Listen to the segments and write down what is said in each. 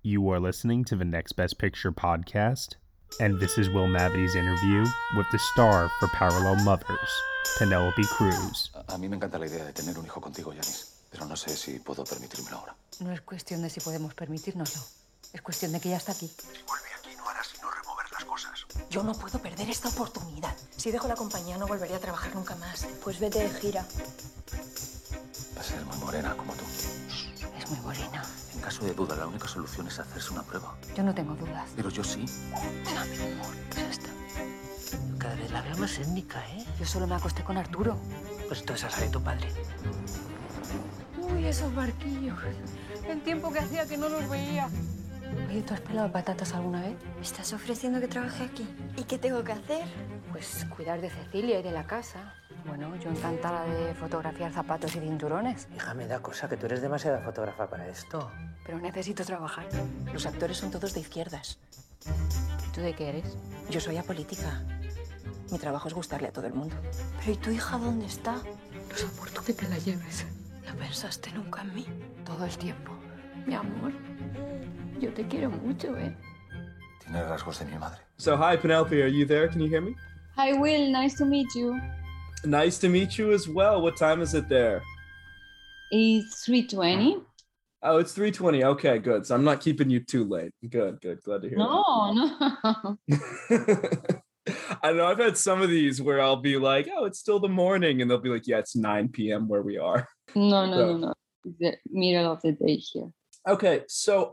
You are listening to the Next Best Picture podcast, and this is Will Mavity's interview with the star for Parallel Mothers, Penelope Cruz. A mí me encanta la idea de tener un hijo contigo, Janice, pero no sé si puedo permitírmelo ahora. No es cuestión de si podemos permitírnoslo. Es cuestión de que ya está aquí. Si vuelve aquí no hará sino remover las cosas. Yo no puedo perder esta oportunidad. Si dejo la compañía no volvería a trabajar nunca más. Pues vete de gira. Va a ser muy morena como tú. Es muy morena. En caso de duda, la única solución es hacerse una prueba. Yo no tengo dudas. Pero yo sí. Ya, mi amor, ¿qué es esto? Cada vez la veo más étnica, ¿eh? Yo solo me acosté con Arturo. Pues entonces esa de tu padre. Uy, esos barquillos. El tiempo que hacía que no los veía. Oye, ¿tú has pelado patatas alguna vez? ¿Me estás ofreciendo que trabaje aquí? ¿Y qué tengo que hacer? Pues cuidar de Cecilia y de la casa. Bueno, yo encantada de fotografiar zapatos y cinturones. Hija, me da cosa que tú eres demasiada fotógrafa para esto. Pero necesito trabajar. Los actores son todos de izquierdas. ¿Y tú de qué eres? Yo soy apolítica. Mi trabajo es gustarle a todo el mundo. Pero ¿y tu hija dónde está? No soporto que te la lleves. ¿No pensaste nunca en mí? Todo el tiempo. Mi amor, yo te quiero mucho, ¿eh? Tiene rasgos de mi madre. So, hi, Penelope. Are you there? Can you hear me? Hi, Will. Nice to meet you. Nice to meet you as well. What time is it there? It's 3:20. Oh, it's 3:20. Okay, good. So I'm not keeping you too late. Good. Glad to hear No. that. I know I've had some of these where I'll be like, oh, it's still the morning. And they'll be like, yeah, it's 9 p.m. where we are. No. It's the middle of the day here. Okay. So,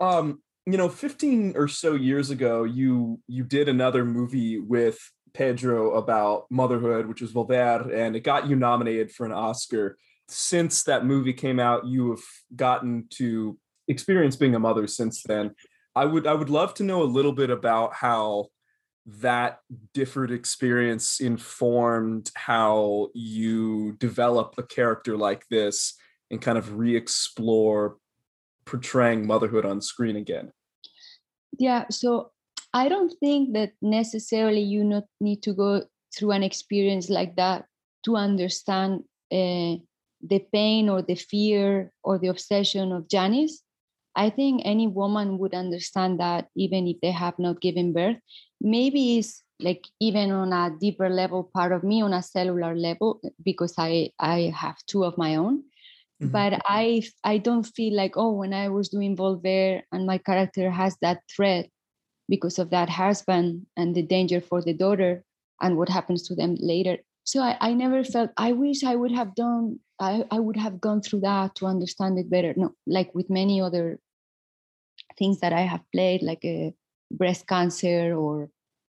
15 or so years ago, you did another movie with Pedro about motherhood, which was Volver, and it got you nominated for an Oscar. Since that movie came out, you have gotten to experience being a mother since then. I would love to know a little bit about how that different experience informed how you develop a character like this and kind of re-explore portraying motherhood on screen again. Yeah, so I don't think that necessarily you not need to go through an experience like that to understand the pain or the fear or the obsession of Janice. I think any woman would understand that even if they have not given birth. Maybe it's like even on a deeper level part of me, on a cellular level, because I have two of my own. Mm-hmm. But I don't feel like, when I was doing Volver and my character has that threat because of that husband and the danger for the daughter and what happens to them later. So I never felt, I wish I would have done, I would have gone through that to understand it better. No, like with many other things that I have played, like breast cancer or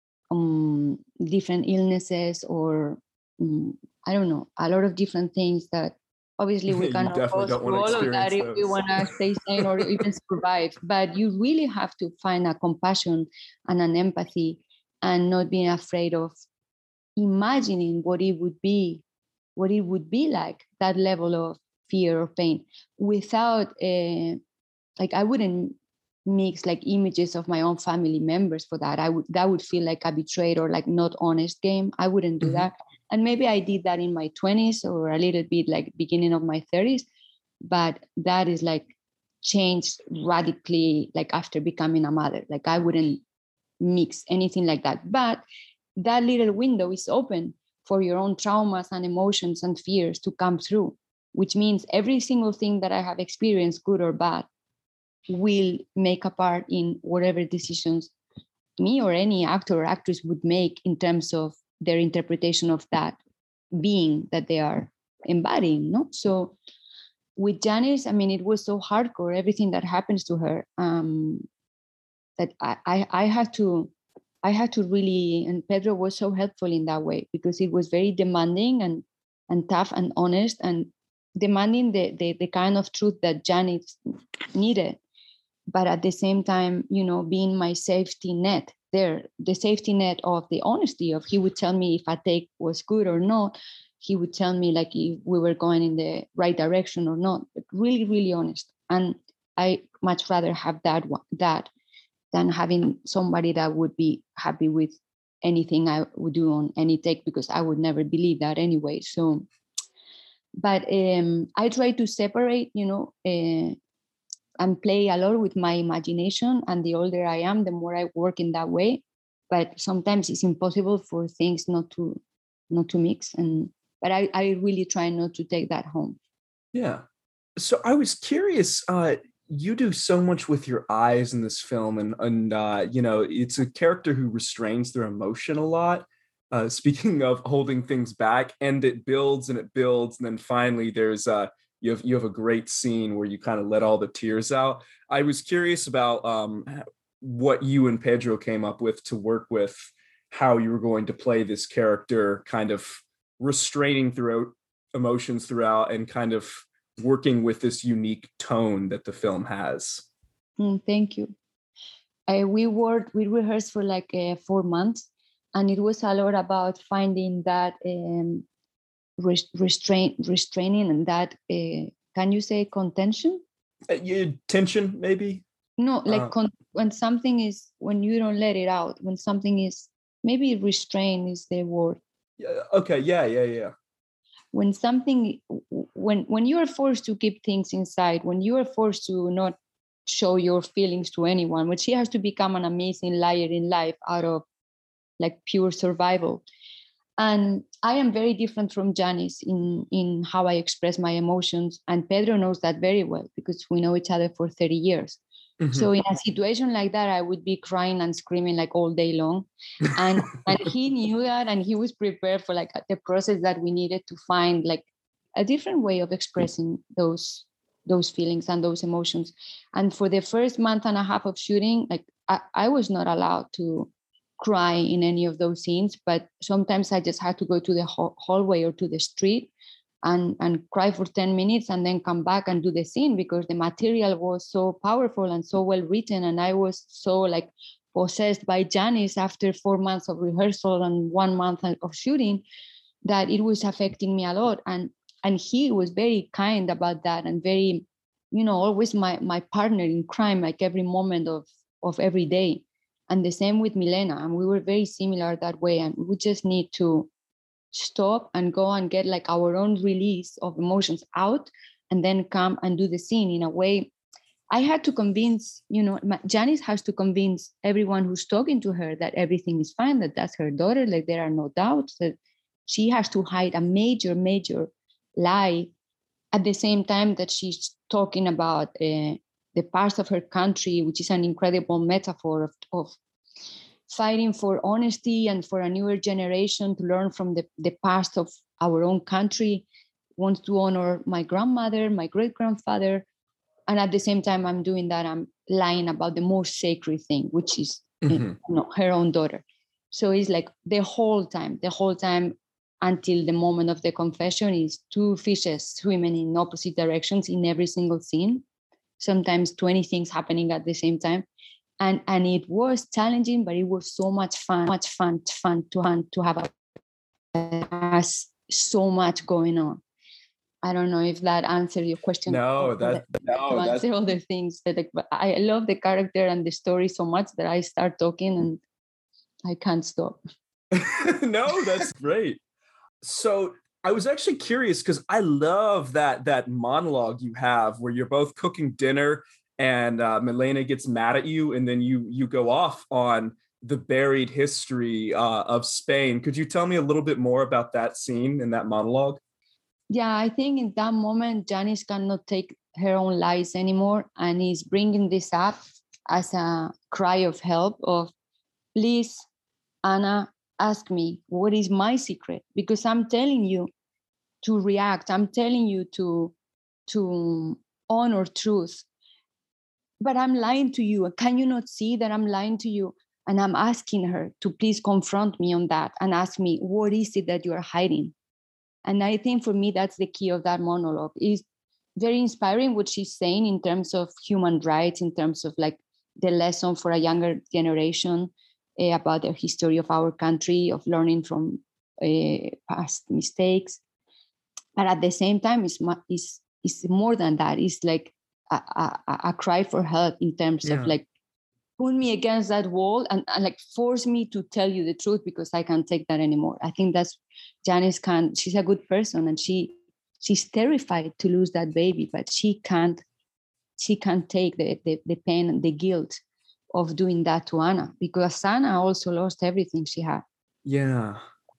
different illnesses or I don't know, a lot of different things that obviously we cannot go through all of that if we want to stay sane or even survive. But you really have to find a compassion and an empathy and not being afraid of imagining what it would be like, that level of fear or pain, without I wouldn't mix like images of my own family members for that. That would feel like a betrayed or like not honest game. I wouldn't do mm-hmm. that. And maybe I did that in my 20s or a little bit like beginning of my 30s, but that is like changed radically like after becoming a mother. Like I wouldn't mix anything like that. But that little window is open for your own traumas and emotions and fears to come through, which means every single thing that I have experienced, good or bad, will make a part in whatever decisions me or any actor or actress would make in terms of their interpretation of that being that they are embodying. No? So with Janice, I mean, it was so hardcore, everything that happens to her, that I had to really, and Pedro was so helpful in that way because it was very demanding and tough and honest and demanding the kind of truth that Janice needed. But at the same time, being my safety net there, the safety net of the honesty of he would tell me if a take was good or not. He would tell me like if we were going in the right direction or not, but really, really honest. And I much rather have that than having somebody that would be happy with anything I would do on any take, because I would never believe that anyway. So, but I try to separate, and play a lot with my imagination. And the older I am, the more I work in that way. But sometimes it's impossible for things not to mix. But I really try not to take that home. Yeah. So I was curious, you do so much with your eyes in this film, and it's a character who restrains their emotion a lot. Speaking of holding things back, and it builds, and then finally there's you have a great scene where you kind of let all the tears out. I was curious about what you and Pedro came up with to work with, how you were going to play this character, kind of restraining throughout emotions throughout, and kind of working with this unique tone that the film has. Thank you. We rehearsed for like 4 months, and it was a lot about finding that restraining, and that can you say contention? Tension, maybe? No, like when something is, when you don't let it out, when something is, maybe restrain is the word. Okay, yeah. When something, when you are forced to keep things inside, when you are forced to not show your feelings to anyone, when she has to become an amazing liar in life out of like pure survival. And I am very different from Janice in how I express my emotions. And Pedro knows that very well because we know each other for 30 years. Mm-hmm. So in a situation like that, I would be crying and screaming like all day long. And he knew that, and he was prepared for like the process that we needed to find like a different way of expressing those feelings and those emotions. And for the first month and a half of shooting, like I was not allowed to cry in any of those scenes, but sometimes I just had to go to the hallway or to the street and cry for 10 minutes and then come back and do the scene, because the material was so powerful and so well written. And I was so like possessed by Janice after 4 months of rehearsal and 1 month of shooting that it was affecting me a lot. And he was very kind about that, and very, always my partner in crime, like every moment of every day. And the same with Milena. And we were very similar that way. And we just need to stop and go and get like our own release of emotions out, and then come and do the scene in a way. I had to convince, Janice has to convince everyone who's talking to her that everything is fine, that that's her daughter, like there are no doubts, that she has to hide a major, major lie at the same time that she's talking about the past of her country, which is an incredible metaphor of fighting for honesty and for a newer generation to learn from the past of our own country, wants to honor my grandmother, my great-grandfather. And at the same time I'm doing that, I'm lying about the most sacred thing, which is her own daughter. So it's like the whole time until the moment of the confession is two fishes swimming in opposite directions in every single scene. Sometimes 20 things happening at the same time. And it was challenging, but it was so much fun to have so much going on. I don't know if that answered your question. That's answer all the things that I love the character and the story so much that I start talking and I can't stop. No, that's great. So I was actually curious because I love that monologue you have where you're both cooking dinner and Milena gets mad at you, and then you go off on the buried history of Spain. Could you tell me a little bit more about that scene and that monologue? Yeah, I think in that moment, Janice cannot take her own lies anymore, and is bringing this up as a cry of help of, please, Anna, ask me, what is my secret? Because I'm telling you to react. I'm telling you to honor truth. But I'm lying to you. Can you not see that I'm lying to you? And I'm asking her to please confront me on that and ask me, what is it that you are hiding? And I think for me, that's the key of that monologue. It's very inspiring what she's saying in terms of human rights, in terms of like the lesson for a younger generation about the history of our country, of learning from past mistakes. But at the same time, it's more than that. It's like a cry for help in terms of like, put me against that wall and like force me to tell you the truth, because I can't take that anymore. I think that's Janice she's a good person, and she's terrified to lose that baby, but she can't she can't take the pain and the guilt of doing that to Anna, because Anna also lost everything she had. Yeah.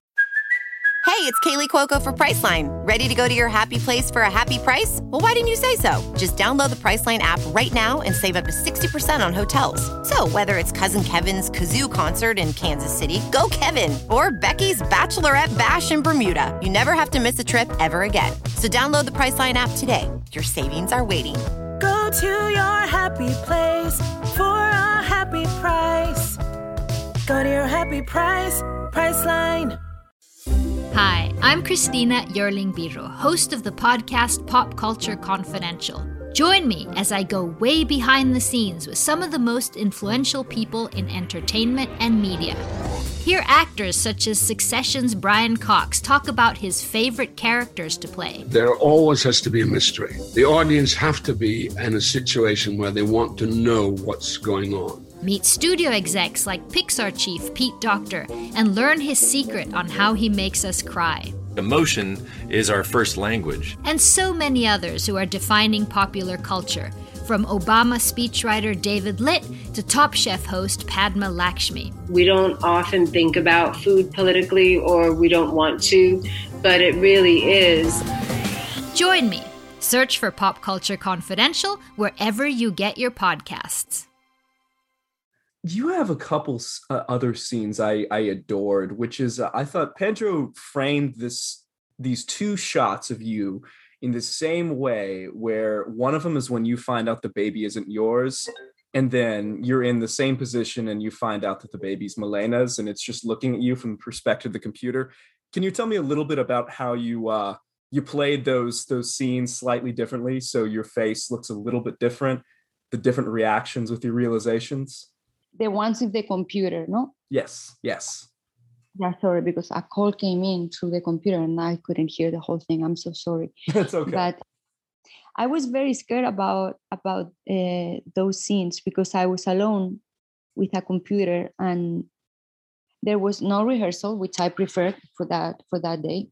Hey, it's Kaylee Cuoco for Priceline. Ready to go to your happy place for a happy price? Well, why didn't you say so? Just download the Priceline app right now and save up to 60% on hotels. So whether it's Cousin Kevin's Kazoo Concert in Kansas City, go Kevin, or Becky's Bachelorette Bash in Bermuda, you never have to miss a trip ever again. So download the Priceline app today. Your savings are waiting. Go to your happy place for a happy price. Go to your happy price, Priceline. Hi, I'm Christina Yerling Biro, host of the podcast Pop Culture Confidential. Join me as I go way behind the scenes with some of the most influential people in entertainment and media. Hear actors such as Succession's Brian Cox talk about his favorite characters to play. There always has to be a mystery. The audience have to be in a situation where they want to know what's going on. Meet studio execs like Pixar chief Pete Docter and learn his secret on how he makes us cry. Emotion is our first language. And so many others who are defining popular culture, from Obama speechwriter David Litt to Top Chef host Padma Lakshmi. We don't often think about food politically, or we don't want to, but it really is. Join me. Search for Pop Culture Confidential wherever you get your podcasts. You have a couple other scenes I adored, which is I thought Pedro framed these two shots of you in the same way, where one of them is when you find out the baby isn't yours, and then you're in the same position and you find out that the baby's Melena's, and it's just looking at you from the perspective of the computer. Can you tell me a little bit about how you played those scenes slightly differently, so your face looks a little bit different, the different reactions with your realizations? The ones with the computer, no? Yes. Yeah, sorry, because a call came in through the computer and I couldn't hear the whole thing. I'm so sorry. That's okay. But I was very scared about those scenes because I was alone with a computer and there was no rehearsal, which I preferred for that day.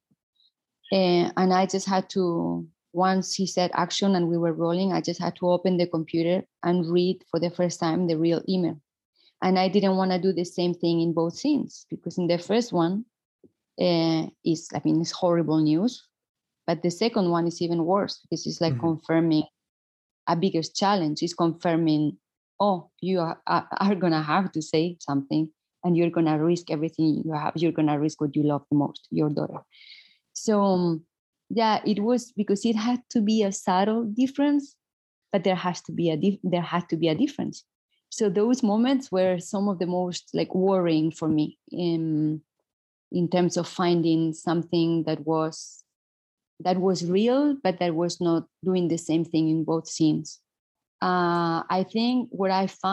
And I just had to, once he said action and we were rolling, I just had to open the computer and read for the first time the real email. And I didn't want to do the same thing in both scenes, because in the first one, it's horrible news. But the second one is even worse, because it's like confirming a bigger challenge. It's confirming, you are going to have to say something and you're going to risk everything you have. You're going to risk what you love the most, your daughter. So, it was because it had to be a subtle difference, but there had to be a difference. So those moments were some of the most worrying for me in terms of finding something that was real, but that was not doing the same thing in both scenes. I think what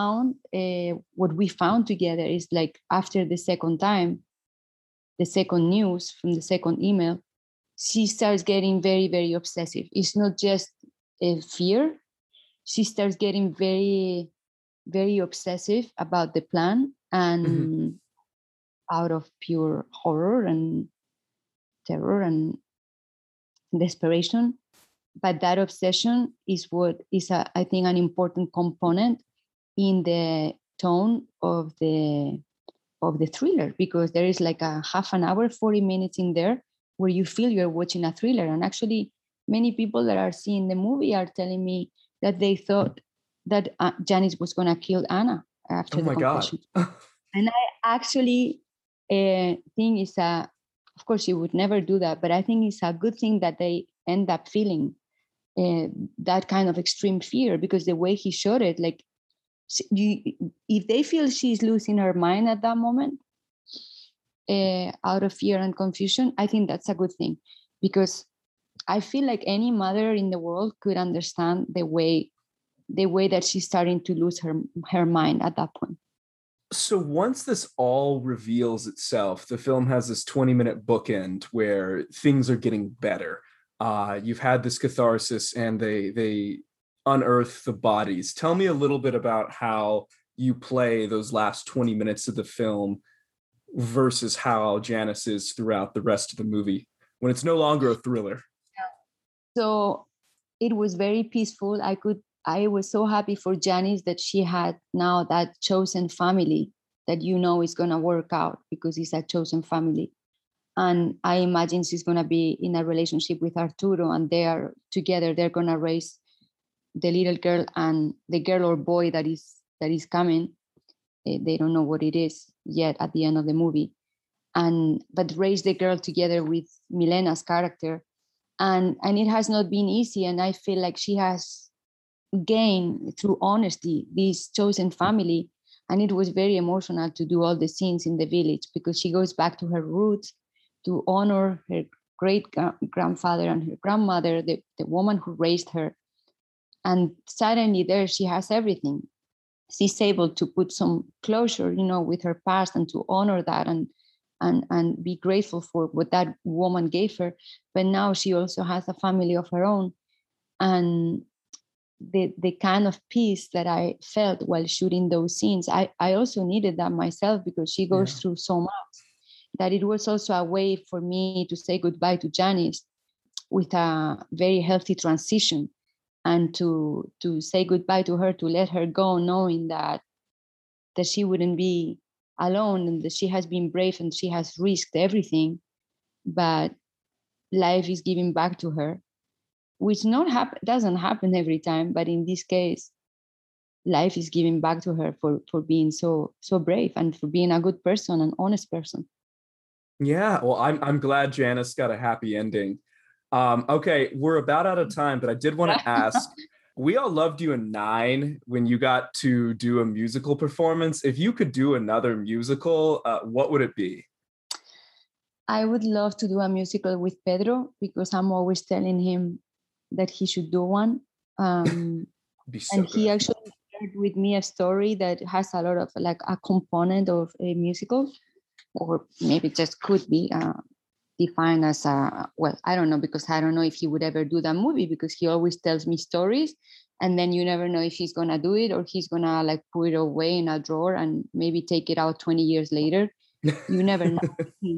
we found together is after the second time, the second news from the second email, she starts getting very, very obsessive. It's not just a fear. She starts getting very, very obsessive about the plan and out of pure horror and terror and desperation. But that obsession is what is, I think, an important component in the tone of the thriller, because there is a half an hour, 40 minutes in there where you feel you're watching a thriller. And actually, many people that are seeing the movie are telling me that they thought that Janice was going to kill Anna after the confession. God. And I actually think of course you would never do that, but I think it's a good thing that they end up feeling that kind of extreme fear, because the way he showed it, if they feel she's losing her mind at that moment out of fear and confusion, I think that's a good thing, because I feel like any mother in the world could understand the way that she's starting to lose her mind at that point. So once this all reveals itself, the film has this 20-minute bookend where things are getting better. You've had this catharsis and they unearth the bodies. Tell me a little bit about how you play those last 20 minutes of the film versus how Janice is throughout the rest of the movie, when it's no longer a thriller. So it was very peaceful. I could I was so happy for Janice that she had now that chosen family that is going to work out because it's a chosen family. And I imagine she's going to be in a relationship with Arturo, and they are together. They're going to raise the little girl and the girl or boy that is coming. They don't know what it is yet at the end of the movie. But raise the girl together with Milena's character. And it has not been easy. And I feel like she has gained through honesty this chosen family. And it was very emotional to do all the scenes in the village because she goes back to her roots to honor her great-grandfather and her grandmother, the woman who raised her. And suddenly there she has everything. She's able to put some closure, with her past and to honor that and be grateful for what that woman gave her. But now she also has a family of her own. And the kind of peace that I felt while shooting those scenes, I also needed that myself because she goes through so much that it was also a way for me to say goodbye to Janice with a very healthy transition and to say goodbye to her, to let her go, knowing that she wouldn't be alone and that she has been brave and she has risked everything, but life is giving back to her, which doesn't happen every time, but in this case, life is giving back to her for being so brave and for being a good person, an honest person. Yeah, well, I'm glad Janice got a happy ending. Okay, we're about out of time, but I did want to ask, we all loved you in 9 when you got to do a musical performance. If you could do another musical, what would it be? I would love to do a musical with Pedro because I'm always telling him that he should do one. And he actually shared with me a story that has a lot of like a component of a musical, or maybe just could be defined as I don't know, because I don't know if he would ever do that movie because he always tells me stories and then you never know if he's going to do it or he's going to like put it away in a drawer and maybe take it out 20 years later. You never know.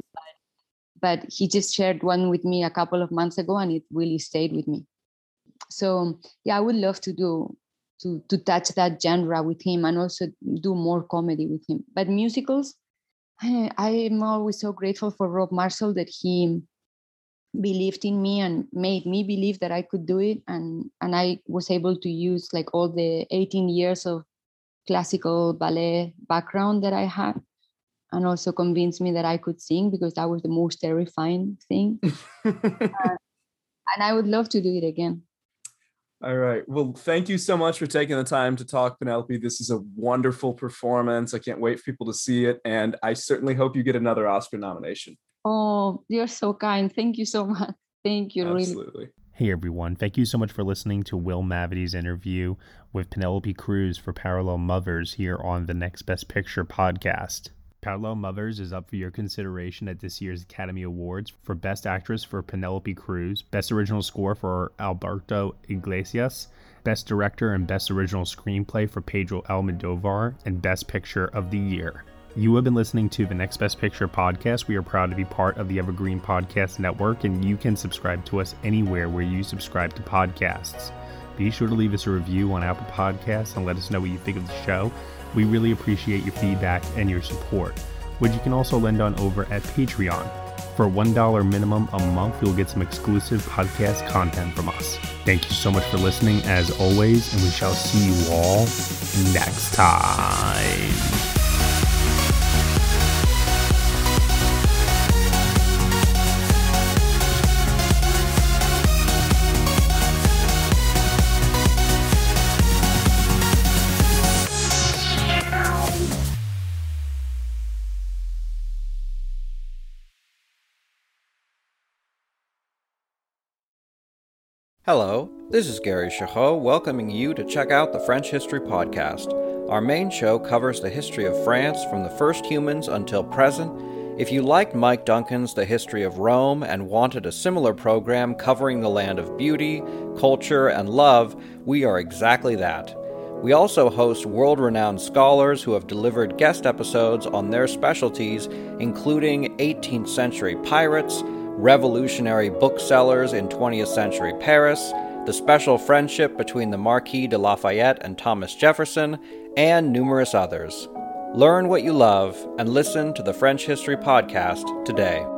But he just shared one with me a couple of months ago and it really stayed with me. So yeah, I would love to touch that genre with him and also do more comedy with him. But musicals, I am always so grateful for Rob Marshall that he believed in me and made me believe that I could do it. And I was able to use like all the 18 years of classical ballet background that I had, and also convinced me that I could sing because that was the most terrifying thing. And I would love to do it again. All right. Well, thank you so much for taking the time to talk, Penelope. This is a wonderful performance. I can't wait for people to see it. And I certainly hope you get another Oscar nomination. Oh, you're so kind. Thank you so much. Thank you. Absolutely. Really. Hey, everyone. Thank you so much for listening to Will Mavity's interview with Penelope Cruz for Parallel Mothers here on the Next Best Picture podcast. Parallel Mothers is up for your consideration at this year's Academy Awards for Best Actress for Penelope Cruz, Best Original Score for Alberto Iglesias, Best Director and Best Original Screenplay for Pedro Almodovar, and Best Picture of the Year. You have been listening to the Next Best Picture podcast. We are proud to be part of the Evergreen Podcast Network, and you can subscribe to us anywhere where you subscribe to podcasts. Be sure to leave us a review on Apple Podcasts and let us know what you think of the show. We really appreciate your feedback and your support, which you can also lend on over at Patreon. For $1 minimum a month, you'll get some exclusive podcast content from us. Thank you so much for listening, as always, and we shall see you all next time. Hello, this is Gary Chahot welcoming you to check out the French History Podcast. Our main show covers the history of France from the first humans until present. If you liked Mike Duncan's The History of Rome and wanted a similar program covering the land of beauty, culture, and love, we are exactly that. We also host world-renowned scholars who have delivered guest episodes on their specialties, including 18th century pirates, revolutionary booksellers in 20th century Paris, the special friendship between the Marquis de Lafayette and Thomas Jefferson, and numerous others. Learn what you love and listen to the French History Podcast today.